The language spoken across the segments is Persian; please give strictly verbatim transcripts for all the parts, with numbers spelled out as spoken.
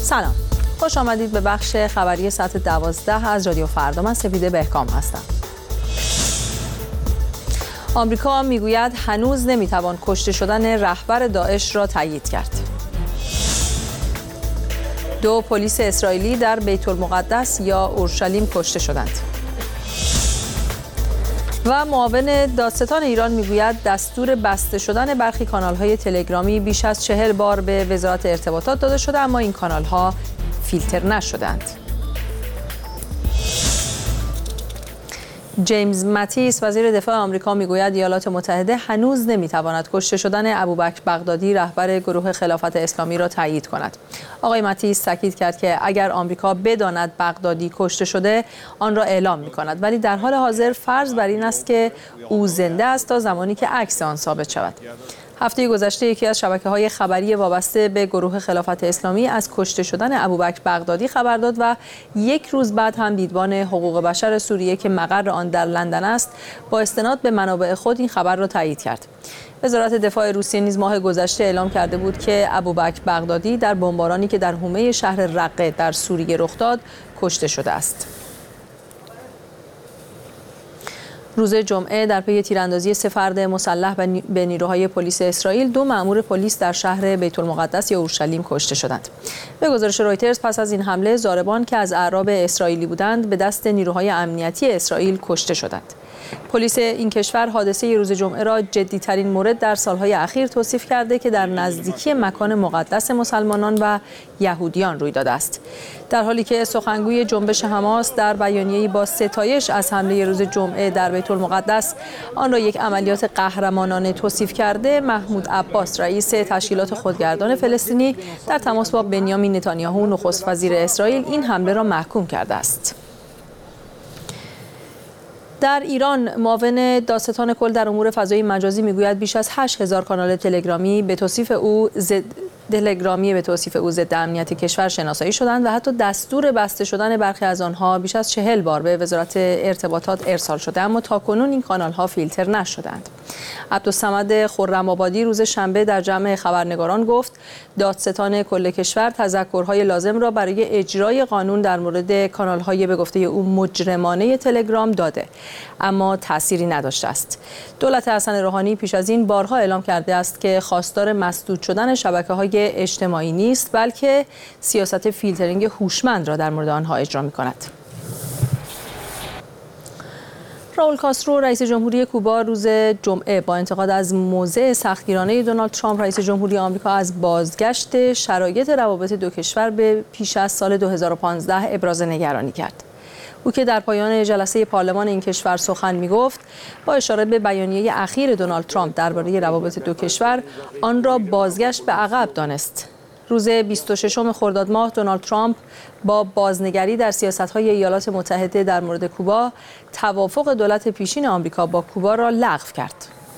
سلام، خوش آمدید به بخش خبری ساعت دوازده از رادیو فردا. من سپیده بهکام هستم. آمریکا میگوید هنوز نمیتوان کشته شدن رهبر داعش را تایید کرد. دو پلیس اسرائیلی در بیت المقدس یا اورشلیم کشته شدند. و معاون دادستان ایران میگوید دستور بسته شدن برخی کانال‌های تلگرامی بیش از چهل بار به وزارت ارتباطات داده شده، اما این کانال‌ها فیلتر نشدند. جیمز ماتیس وزیر دفاع آمریکا میگوید ایالات متحده هنوز نمیتواند کشته شدن ابوبکر بغدادی رهبر گروه خلافت اسلامی را تایید کند. آقای ماتیس تاکید کرد که اگر آمریکا بداند بغدادی کشته شده آن را اعلام میکند، ولی در حال حاضر فرض بر این است که او زنده است تا زمانی که عکس آن ثابت شود. هفته گذشته یکی از شبکه‌های خبری وابسته به گروه خلافت اسلامی از کشته شدن ابوبکر بغدادی خبر داد و یک روز بعد هم دیدبان حقوق بشر سوریه که مقر آن در لندن است با استناد به منابع خود این خبر را تایید کرد. وزارت دفاع روسیه نیز ماه گذشته اعلام کرده بود که ابوبکر بغدادی در بمبارانی که در حومه شهر رقه در سوریه رخ داد کشته شده است. روز جمعه در پی تیراندازی سه فرد مسلح به نیروهای پلیس اسرائیل، دو مأمور پلیس در شهر بیت المقدس یا اورشلیم کشته شدند. به گزارش رویترز پس از این حمله ضاربان که از اعراب اسرائیلی بودند به دست نیروهای امنیتی اسرائیل کشته شدند. پلیس این کشور حادثه روز جمعه را جدی‌ترین مورد در سالهای اخیر توصیف کرده که در نزدیکی مکان مقدس مسلمانان و یهودیان روی داده است. در حالی که سخنگوی جنبش حماس در بیانیه‌ای با ستایش از حمله روز جمعه در بیت المقدس آن را یک عملیات قهرمانانه توصیف کرده، محمود عباس رئیس تشکیلات خودگردان فلسطینی در تماس با بنیامین نتانیاهو نخست وزیر اسرائیل این حمله را محکوم کرده است. در ایران معاون دادستان کل در امور فضای مجازی میگوید بیش از هشت هزار کانال تلگرامی به توصیف او ضد تلگرامی به توصیف او ضد امنیت کشور شناسایی شدند و حتی دستور بسته شدن برخی از آنها بیش از چهل بار به وزارت ارتباطات ارسال شده، اما تاکنون این کانال‌ها فیلتر نشدند. عبدالصمد خرم‌آبادی روز شنبه در جمع خبرنگاران گفت دادستان کل کشور تذکرهای لازم را برای اجرای قانون در مورد کانال‌های به گفته او مجرمانه تلگرام داده، اما تأثیری نداشته است. دولت حسن روحانی پیش از این بارها اعلام کرده است که خواستار مسدود شدن شبکه‌های اجتماعی نیست، بلکه سیاست فیلترینگ هوشمند را در مورد آنها اجرا می‌کند. راول کاسترو رئیس جمهوری کوبا روز جمعه با انتقاد از موضع سختگیرانه دونالد ترامپ رئیس جمهوری آمریکا از بازگشت شرایط روابط دو کشور به پیش از سال دو هزار و پانزده ابراز نگرانی کرد. او که در پایان جلسه پارلمان این کشور سخن می‌گفت، با اشاره به بیانیه اخیر دونالد ترامپ درباره روابط دو کشور آن را بازگشت به عقب دانست. روز بیست و ششم خرداد ماه دونالد ترامپ با بازنگری در سیاست‌های ایالات متحده در مورد کوبا توافق دولت پیشین آمریکا با کوبا را لغو کرد.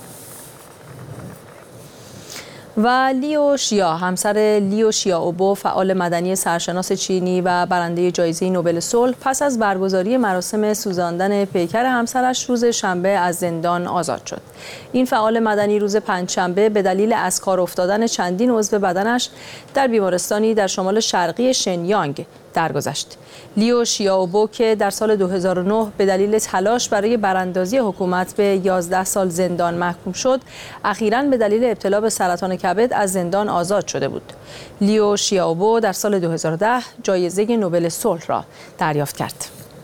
و لیو شیا، همسر لیو شیائوبو، فعال مدنی سرشناس چینی و برنده جایزه نوبل صلح، پس از برگزاری مراسم سوزاندن پیکر همسرش روز شنبه از زندان آزاد شد. این فعال مدنی روز پنجشنبه به دلیل از کار افتادن چندین عضو بدنش در بیمارستانی در شمال شرقی شنیانگ درگذشت. لیو شیائوبو که در سال دو هزار و نه به دلیل تلاش برای براندازی حکومت به یازده سال زندان محکوم شد، اخیراً به دلیل ابتلا به سرطان کبد از زندان آزاد شده بود. لیو شیائوبو در سال دو هزار و ده جایزه نوبل صلح را دریافت کرد.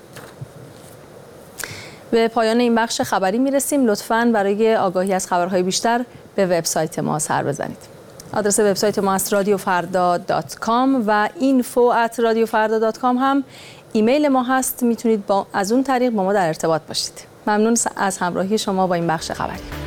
به پایان این بخش خبری میرسیم. لطفاً برای آگاهی از خبرهای بیشتر به وبسایت ما سر بزنید. آدرس وبسایت ما است رادیو فردا دات کام و اینفو ات رادیو فردا دات کام هم ایمیل ما هست. میتونید با از اون طریق با ما در ارتباط باشید. ممنون از همراهی شما با این بخش خبری.